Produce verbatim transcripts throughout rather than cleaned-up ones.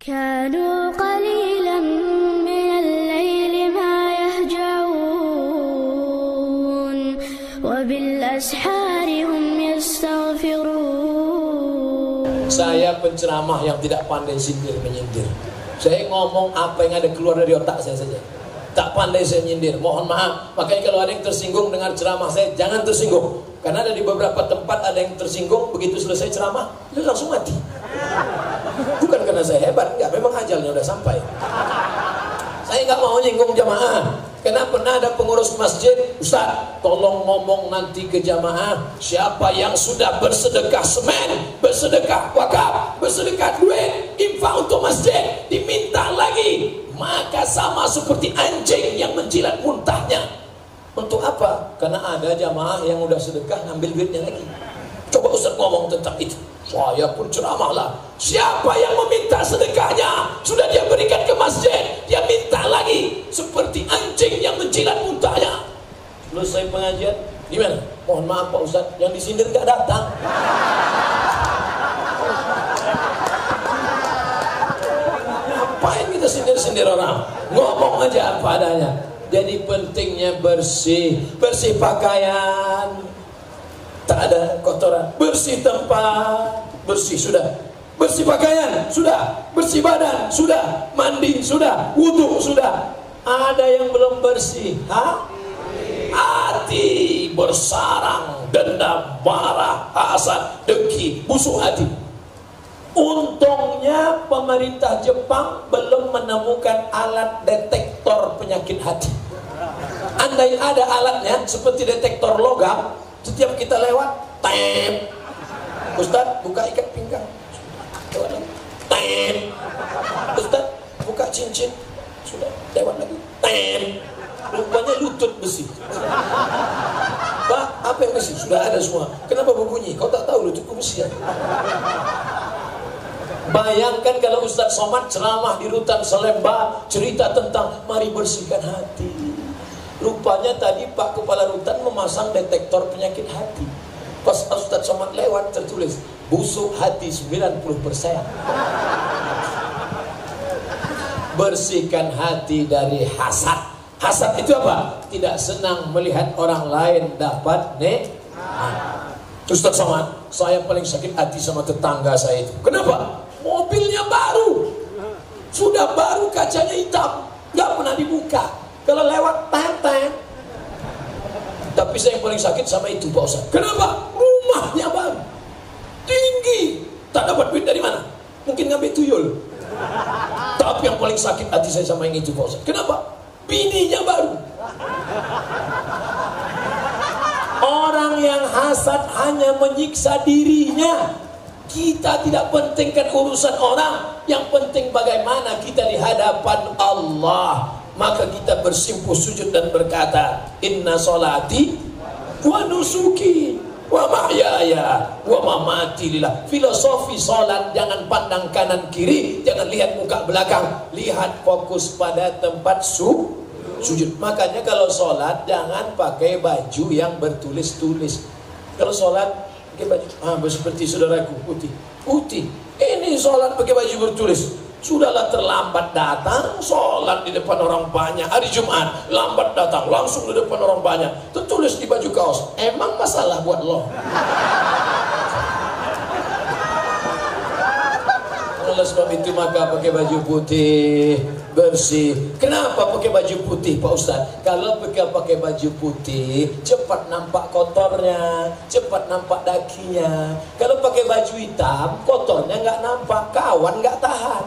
كانوا قليلا من الليل ما يهجعون وبالأسحار هم يستغفرون. Saya penceramah yang tidak pandai sindir menyindir. Saya ngomong apa yang ada keluar dari otak saya saja. Tak pandai saya menyindir, mohon maaf. Makanya kalau ada yang tersinggung dengan ceramah saya, jangan tersinggung. Karena ada di beberapa tempat ada yang tersinggung, begitu selesai ceramah, dia langsung mati. Bukan karena saya hebat, enggak, memang ajalnya udah sampai. Saya nggak mau nyinggung jamaah. Karena pernah ada pengurus masjid, Ustaz, tolong ngomong nanti ke jamaah, siapa yang sudah bersedekah semen, bersedekah wakaf, bersedekah duit, infak untuk masjid, diminta lagi, maka sama seperti anjing yang menjilat muntahnya. Untuk apa? Karena ada jamaah yang udah sedekah ngambil duitnya lagi. Coba Ustaz ngomong tentang itu. Saya pun ceramahlah. Siapa yang meminta sedekahnya, sudah dia berikan ke masjid, dia minta lagi, seperti anjing yang menjilat muntahnya. Selesai pengajian, gimana? Mohon maaf Pak Ustaz, yang disindir gak datang. Ngapain kita sindir-sindir orang? Ngomong aja apa adanya. Jadi pentingnya bersih, bersih pakaian, tak ada kotoran, bersih tempat, bersih sudah, bersih pakaian sudah, bersih badan sudah, mandi sudah, wudhu sudah. Ada yang belum bersih, ha? Hati bersarang, dendam, marah, hasad, dengki, busuk hati. Untungnya pemerintah Jepang belum menemukan alat detektor penyakit hati. Andai ada alatnya seperti detektor logam, setiap kita lewat, tep, Ustaz buka ikat pinggang, tep, Ustaz buka cincin, sudah lewat lagi, tep, rupanya lutut besi. Pak, apa yang besi? Sudah ada semua. Kenapa berbunyi? Kau tak tahu lututku besi ya? Bayangkan kalau Ustaz Somad ceramah di Rutan Salemba, cerita tentang mari bersihkan hati. Rupanya tadi Pak Kepala Rutan memasang detektor penyakit hati. Pas Ustaz Somad lewat tertulis busuk hati sembilan puluh persen. Bersihkan hati dari hasad. Hasad itu apa? Tidak senang melihat orang lain dapat nikmat. Ustaz Somad, saya paling sakit hati sama tetangga saya itu. Kenapa? Mobilnya baru, sudah baru, kacanya hitam, nggak pernah dibuka. Kalau lewat tenteng. Tapi saya yang paling sakit sama itu Pak Ustaz. Kenapa? Rumahnya baru, tinggi, tak dapat duit dari mana? Mungkin ngambil tuyul. Tapi yang paling sakit hati saya sama yang itu Pak Ustaz. Kenapa? Bininya baru. Orang yang hasad hanya menyiksa dirinya. Kita tidak pentingkan urusan orang, yang penting bagaimana kita di hadapan Allah. Maka kita bersimpuh sujud dan berkata, inna solati wa nusuki wa mahyaya wa mamati lillah. Filosofi solat, jangan pandang kanan kiri, jangan lihat muka belakang, lihat fokus pada tempat su sujud. Makanya kalau solat jangan pakai baju yang bertulis-tulis. Kalau solat pakai baju, ah, seperti saudaraku putih, putih. Ini sholat pakai baju bertulis. Sudahlah terlambat datang, sholat di depan orang banyak. Hari Jumat lambat datang, langsung di depan orang banyak, tertulis di baju kaos. Emang masalah buat lo? Oleh sebab itu maka pakai baju putih, bersih. Kenapa pakai baju putih Pak Ustaz? Kalau pakai pakai baju putih, cepat nampak kotornya, cepat nampak dakinya. Kalau pakai baju hitam, kotornya nggak nampak, kawan nggak tahan.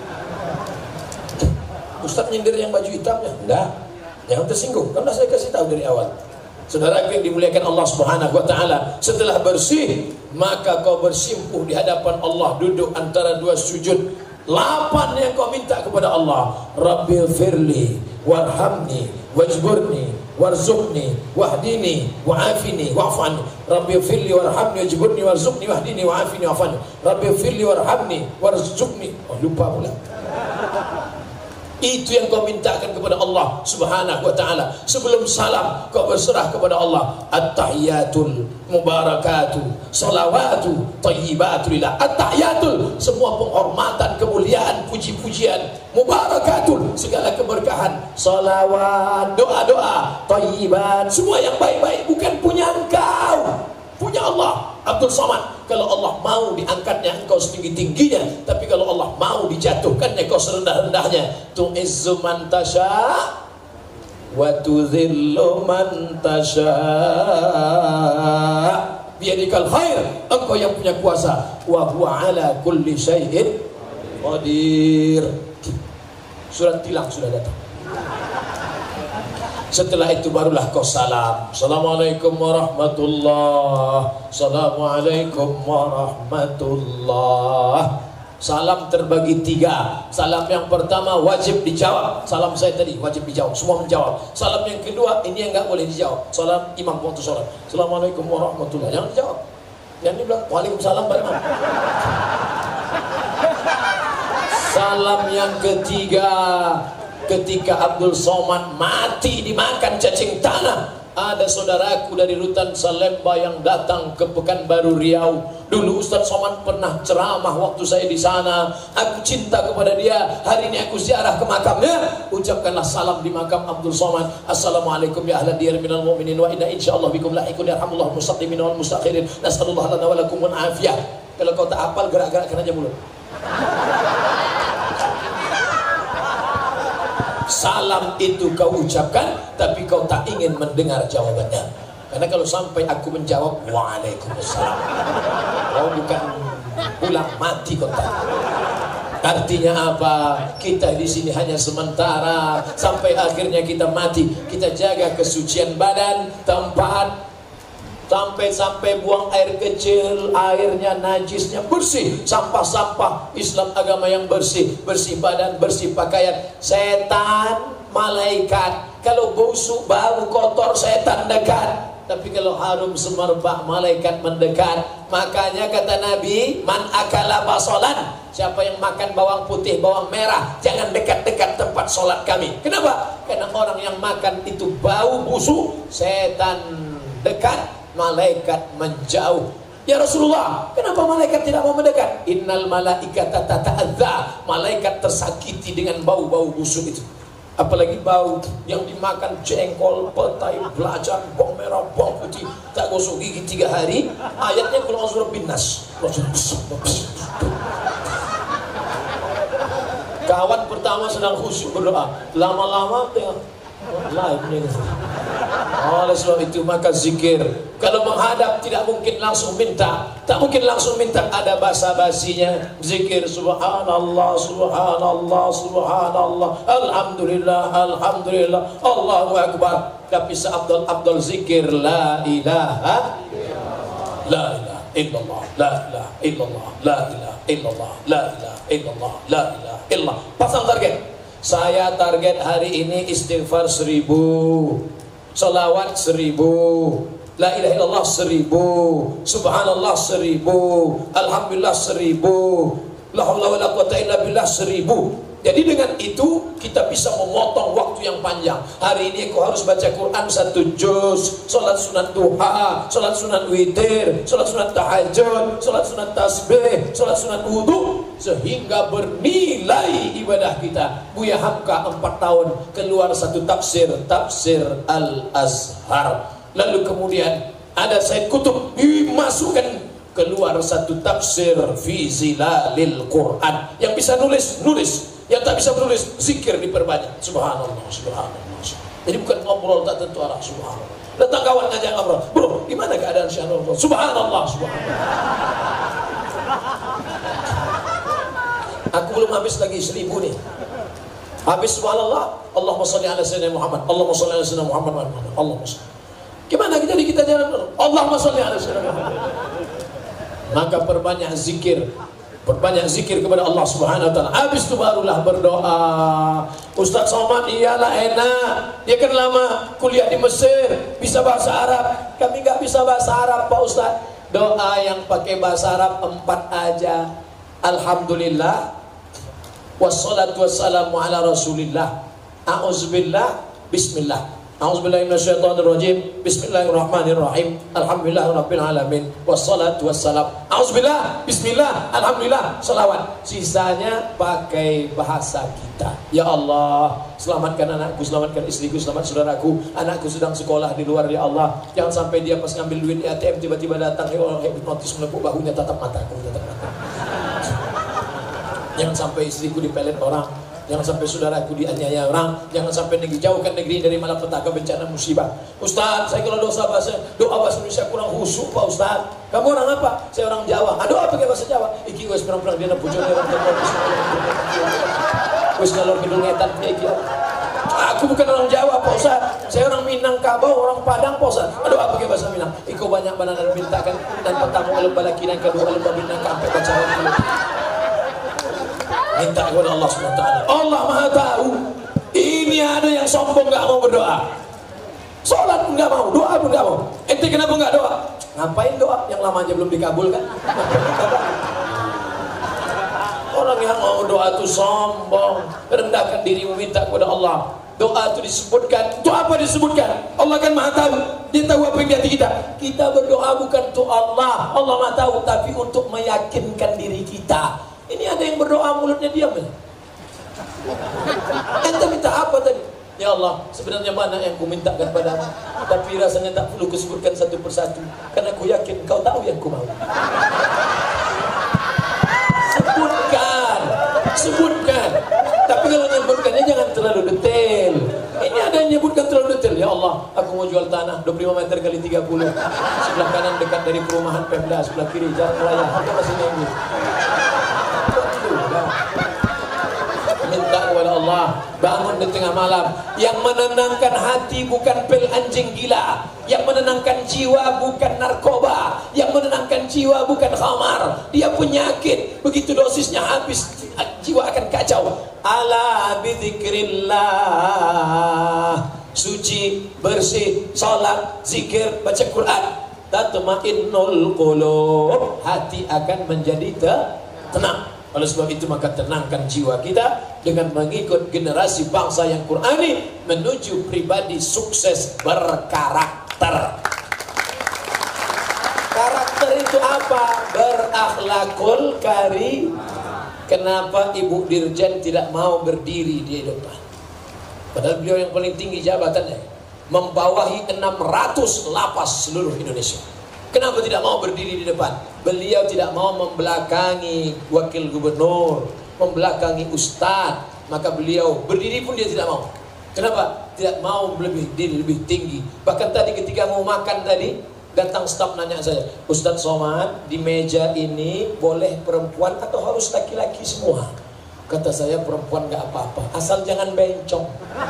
Ustaz nyindir yang baju hitamnya? Enggak, jangan tersinggung. Karena saya kasih tahu dari awal. Saudara yang dimuliakan Allah Subhanahu wa taala, setelah bersih, maka kau bersimpuh di hadapan Allah, duduk antara dua sujud. Lapan yang kau minta kepada Allah, Rabbil firli warhamni wajburni warzuqni wahdini wa'afini wa'fani. Rabbil firli warhamni wajburni warzuqni wahdini wa'afini wa'fani. Rabbil firli warhamni warzuqni. Oh, lupa pula. Itu yang kau mintakan kepada Allah Subhanahu wa ta'ala. Sebelum salam kau berserah kepada Allah. At-tahiyatul mubarakatuh, salawatu tayyibatulillah. At-tahiyatul, semua penghormatan, kemuliaan, puji-pujian, mubarakatul, segala keberkahan, salawat, doa-doa, tayyibat, semua yang baik-baik bukan punya engkau, punya Allah. Abdul Somad, kalau Allah mau diangkatnya engkau setinggi-tingginya, tapi kalau Allah mau dijatuhkannya kau serendah-rendahnya. Tu'izzu man tasha wa tudhillu man tasha biyadikal khair, engkau yang punya kuasa, wa huwa ala kulli syai'in qadir. Surat tilang sudah datang. Setelah itu barulah kau salam. Assalamualaikum warahmatullah. Assalamualaikum warahmatullah. Salam terbagi tiga. Salam yang pertama wajib dijawab. Salam saya tadi wajib dijawab. Semua menjawab. Salam yang kedua ini yang nggak boleh dijawab. Salam imam waktu sholat. Assalamualaikum warahmatullah. Jangan dijawab. Yang ini bilang waalaikumsalam Pak Imam. Salam yang ketiga, ketika Abdul Somad mati dimakan cacing tanah, ada saudaraku dari Rutan Salemba yang datang ke Pekanbaru Riau. Dulu Ustaz Somad pernah ceramah waktu saya di sana. Aku cinta kepada dia. Hari ini aku ziarah ke makamnya. Ucapkanlah salam di makam Abdul Somad. Assalamualaikum ya ahla diyar minal mu'minin wa inna insyaallah bikum lahiqun yarhamullah mustaqdimin wal mustakhirin. Nasallallahu lana wa lakum wal afiyah. Kalau kau tak hafal gerak-gerakkan aja mulut. Salam itu kau ucapkan, tapi kau tak ingin mendengar jawabannya. Karena kalau sampai aku menjawab waalaikumsalam, kau bukan pulang mati kau tak. Artinya apa? Kita di sini hanya sementara sampai akhirnya kita mati. Kita jaga kesucian badan, tempat, sampai-sampai buang air kecil, airnya najisnya bersih, sampah-sampah. Islam agama yang bersih, bersih badan, bersih pakaian. Setan, malaikat, kalau busuk, bau, kotor, setan dekat. Tapi kalau harum semerbak, malaikat mendekat. Makanya kata Nabi, man akala basolan, siapa yang makan bawang putih, bawang merah, jangan dekat-dekat tempat sholat kami. Kenapa? Karena orang yang makan itu bau busuk, setan dekat, malaikat menjauh. Ya Rasulullah, kenapa malaikat tidak mau mendekat? Innal malaikata tata'adza, malaikat tersakiti dengan bau-bau busuk itu. Apalagi bau yang dimakan jengkol, petai, belacan, bawang merah, bawang putih, tak gosok gigi tiga hari. Ayatnya kalau surah binas. Kawan pertama sedang khusyuk berdoa, lama-lama tengok live-nya gitu. Oleh sebab itu maka zikir, kalau menghadap tidak mungkin langsung minta, tak mungkin langsung minta, ada basa-basinya. Zikir subhanallah, subhanallah, subhanallah, alhamdulillah, alhamdulillah, Allahu akbar. Tapi seabdul abdul zikir la ilaha la ilaha illallah, la ilaha illallah, la ilaha illallah, la ilaha illallah, la ilaha illallah. Pasang target. Saya target hari ini istighfar seribu, salawat seribu, la ilaha illallah seribu, subhanallah seribu, alhamdulillah seribu, la haula wala quwata illa billah seribu. Jadi dengan itu kita bisa memotong waktu yang panjang. Hari ini kau harus baca Quran satu juz, sholat sunat duha, sholat sunat witir, sholat sunat tahajud, sholat sunat tasbih, sholat sunat wudhu, sehingga bernilai ibadah kita. Buya Hamka empat tahun keluar satu tafsir, tafsir Al-Azhar. Lalu kemudian ada Said Kutub dimasukkan, keluar satu tafsir fi zilalil Quran. Yang bisa nulis, nulis. Yang tak bisa menulis, zikir diperbanyak. Subhanallah, subhanallah, subhanallah. Jadi bukan ngobrol tak tentu arah, subhanallah. Datang kawan ngajak ngobrol, bro, gimana keadaan si Anwar? Subhanallah, subhanallah. Aku belum habis lagi seribu nih. Habis subhanallah, Allahumma sholli ala sayyidina Muhammad, Allahumma sholli ala sayyidina Muhammad, Allahumma sholli. Gimana kita di kita jalan? Allahumma sholli ala sayyidina Muhammad. Maka perbanyak zikir, perbanyak zikir kepada Allah Subhanahu wa taala. Habis itu barulah berdoa. Ustaz Somad iyalah enak, dia kan lama kuliah di Mesir, bisa bahasa Arab. Kami nggak bisa bahasa Arab Pak Ustaz. Doa yang pakai bahasa Arab empat aja. Alhamdulillah, Wassalatu wassalamu ala Rasulillah. A'udzubillah, bismillah. A'udzubillahi minasyaitonirrajim. Bismillahirrahmanirrahim. Alhamdulillahirabbil alamin. Wassalatu wassalam. A'udzubillah, bismillah, alhamdulillah, selawat. Sisanya pakai bahasa kita. Ya Allah, selamatkan anakku, selamatkan istriku, selamat saudaraku. Anakku sedang sekolah di luar, ya Allah. Jangan sampai dia pas ngambil duit di A T M tiba-tiba datang ya Allah, hipnotis menepuk bahunya, tatap mataku, tatap mata. Jangan sampai istriku dipelet orang. Jangan sampai saudaraku dianiaya orang. Jangan sampai negeri, jauhkan negeri dari malapetaka, bencana, musibah. Ustaz, saya kalau dosa bahasa doa bahasa Indonesia kurang khusyuk Pak Ustaz. Kamu orang apa? Saya orang Jawa. Ah, doa pakai bahasa Jawa. Iki wes perang-perang dia pucuk orang Jawa. Wes kalau gedung etan iki. Aku bukan orang Jawa Pak Ustaz. Saya orang Minangkabau, orang Padang Pak Ustaz. Aduh, apa pakai bahasa Minang? Iko banyak banana dan mintakan dan pertama alam balaki dan kedua alam babinang sampai baca dulu. Minta kepada Allah subhanahu wa taala. Allah Maha tahu. Ini ada yang sombong nggak mau berdoa. Sholat pun nggak mau, doa pun nggak mau. Ente kenapa nggak doa? Ngapain doa? Yang lama aja belum dikabulkan. Orang yang mau doa itu sombong, rendahkan diri meminta kepada Allah. Doa itu disebutkan, itu apa disebutkan? Allah kan Maha tahu. Dia tahu apa yang di hati kita. Kita berdoa bukan untuk Allah, Allah Maha tahu, tapi untuk meyakinkan diri kita. Ini ada yang berdoa mulutnya diam ya. Ente minta apa tadi? Ya Allah, sebenarnya mana yang ku mintakan padamu, tapi rasanya tak perlu kusebutkan satu persatu, karena ku yakin kau tahu yang ku mau. Sebutkan, sebutkan. Tapi kalau nyebutkannya jangan terlalu detail. Ini ada yang nyebutkan terlalu detail. Ya Allah, aku mau jual tanah dua puluh lima meter kali tiga puluh. Sebelah kanan dekat dari perumahan Pemda, sebelah kiri jalan raya. Itu masih nunggu. Minta kepada Allah, bangun di tengah malam. Yang menenangkan hati bukan pil anjing gila. Yang menenangkan jiwa bukan narkoba. Yang menenangkan jiwa bukan khamar. Dia penyakit, begitu dosisnya habis jiwa akan kacau. Ala bidzikrillah, suci, bersih, salat, zikir, baca Quran, tatmainnul qulub, hati akan menjadi tenang. Oleh sebab itu maka tenangkan jiwa kita dengan mengikut generasi bangsa yang Qurani menuju pribadi sukses berkarakter. Karakter itu apa? Berakhlakul karim. Kenapa Ibu Dirjen tidak mau berdiri di depan? Padahal beliau yang paling tinggi jabatannya, membawahi enam ratus lapas seluruh Indonesia. Kenapa tidak mau berdiri di depan? Beliau tidak mau membelakangi wakil gubernur, membelakangi ustadz. Maka beliau berdiri pun dia tidak mau. Kenapa? Tidak mau lebih diri lebih tinggi. Bahkan tadi ketika mau makan tadi, datang staf nanya saya, Ustadz Somad, di meja ini boleh perempuan atau harus laki-laki semua? Kata saya, perempuan gak apa-apa, asal jangan bencong.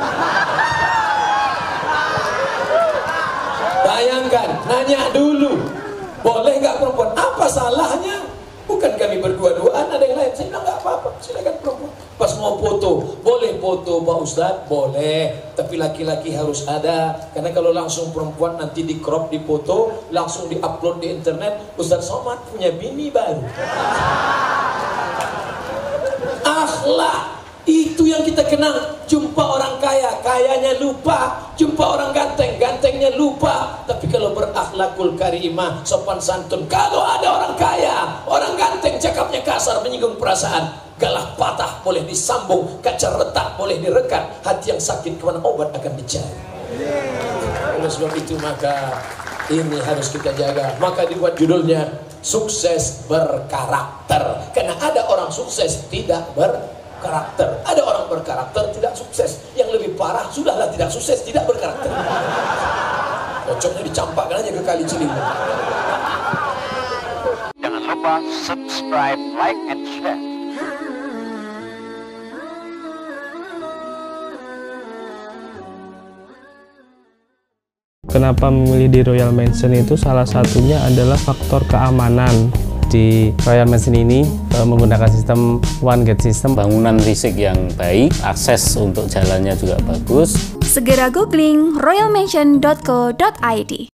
Bayangkan, nanya dulu, boleh nggak perempuan? Apa salahnya? Bukan kami berdua-duaan, ada yang lain. Saya bilang nggak apa-apa, silakan perempuan. Pas mau foto, boleh foto Pak Ustadz? Boleh, tapi laki-laki harus ada. Karena kalau langsung perempuan nanti di crop, di foto, langsung di-upload di internet, Ustadz Somad punya bini baru. Akhlak. Itu yang kita kenal. Jumpa orang kaya, kayanya lupa. Jumpa orang ganteng, gantengnya lupa. Tapi kalau berakhlakul karimah, sopan santun, kalau ada orang kaya, orang ganteng, cakapnya kasar, menyinggung perasaan, galah patah boleh disambung, kaca retak boleh direkat, hati yang sakit kemana obat akan dicari. Oleh sebab itu maka ini harus kita jaga. Maka dibuat judulnya sukses berkarakter. Karena ada orang sukses tidak berkarakter. Karakter. Ada orang berkarakter tidak sukses. Yang lebih parah, sudahlah tidak sukses, tidak berkarakter. Cocoknya dicampakkan aja ke Kali Ciliwung. Jangan lupa subscribe, like, and share. Kenapa memilih di Royal Mansion itu salah satunya adalah faktor keamanan. Di Royal Mansion ini e, menggunakan sistem one gate system, bangunan risik yang baik, akses untuk jalannya juga bagus. Segera googling royal mansion dot co dot i d.